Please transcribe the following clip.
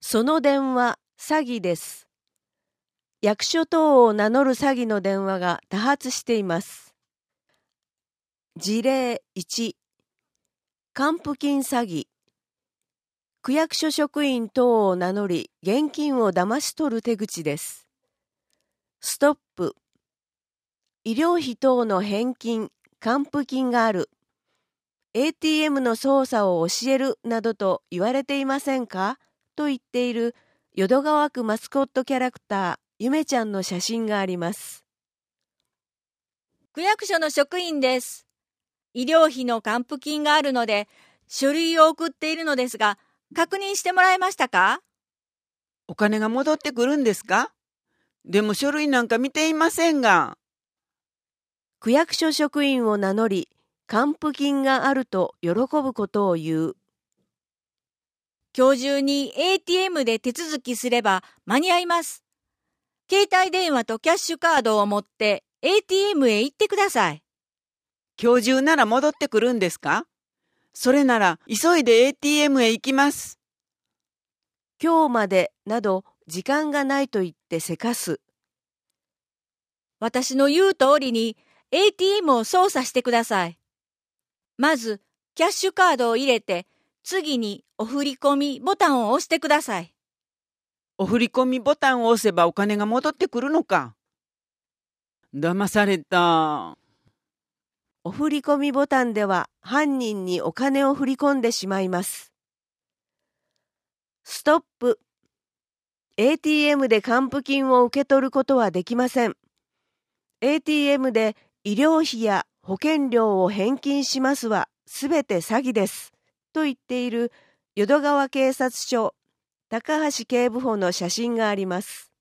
その電話、詐欺です。役所等を名乗る詐欺の電話が多発しています。事例1、還付金詐欺。区役所職員等を名乗り、現金を騙し取る手口です。ストップ。医療費等の返金、還付金がある。ATM の操作を教えるなどと言われていませんかと言っている淀川区マスコットキャラクター、ゆめちゃんの写真があります。 区役所の職員です。医療費の還付金があるので、書類を送っているのですが、確認してもらえましたか？ お金が戻ってくるんですか？でも書類なんか見ていませんが。 区役所職員を名乗り、還付金があると喜ぶことを言う。 今日中に ATM で手続きすれば間に合います。携帯電話とキャッシュカードを持って ATM へ行ってください。 今日中なら戻ってくるんですか？それなら急いで ATM へ行きます。 今日までなど時間がないと言ってせかす。 私の言う通りに ATM を操作してください。まずキャッシュカードを入れて、次にお振り込みボタンを押してください。 お振り込みボタンを押せばお金が戻ってくるのか。騙された。 お振り込みボタンでは犯人にお金を振り込んでしまいます。ストップ。ATM で還付金を受け取ることはできません。ATM で医療費や保険料を返金しますはすべて詐欺です。と言っている淀川警察署高橋警部補の写真があります。